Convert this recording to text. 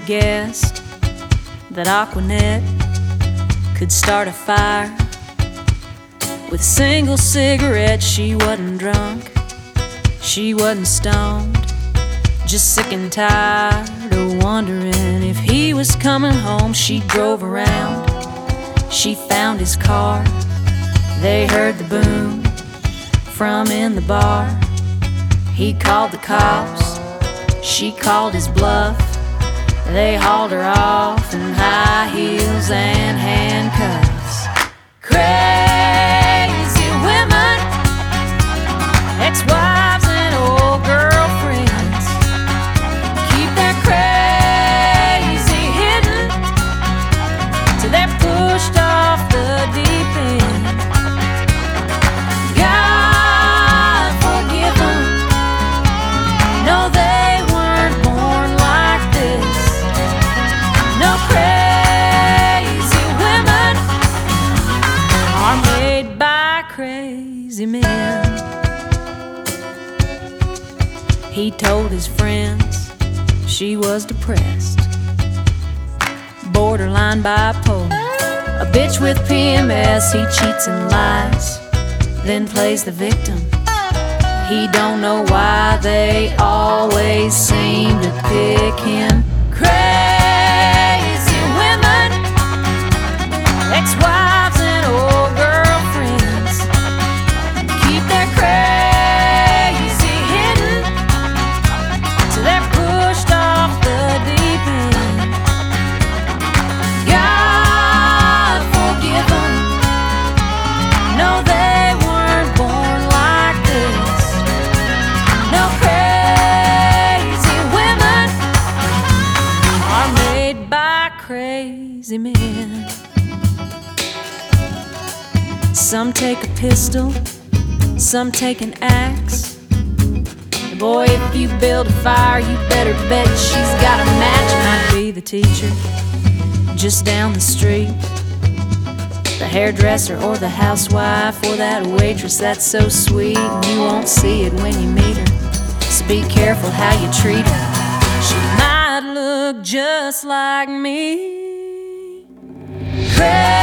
guessed that Aquanet could start a fire with a single cigarette. She wasn't drunk, she wasn't stoned, just sick and tired of wondering if he was coming home. She drove around, she found his car. They heard the boom from in the bar. He called the cops, she called his bluff. They hauled her off in high heels and handcuffs. Crazy women, ex-wives and old girlfriends, keep their crazy hidden till they're pushed off the deep end. God forgive them, no, they weren't born like this. No, crazy women are made by crazy men. He told his friends she was depressed, borderline bipolar, a bitch with PMS. He cheats and lies, then plays the victim. He don't know why they always seem to pick him. Crazy women, ex-wives and old girlfriends, keep their crazy hidden till they're pushed off the deep end. God forgive them, no, they weren't born like this. No, crazy women are made by crazy men. Some take a pistol, some take an axe. Boy, if you build a fire, you better bet she's got a match. Might be the teacher just down the street, the hairdresser or the housewife, or that waitress that's so sweet and you won't see it when you meet her. So be careful how you treat her, she might look just like me. Crazy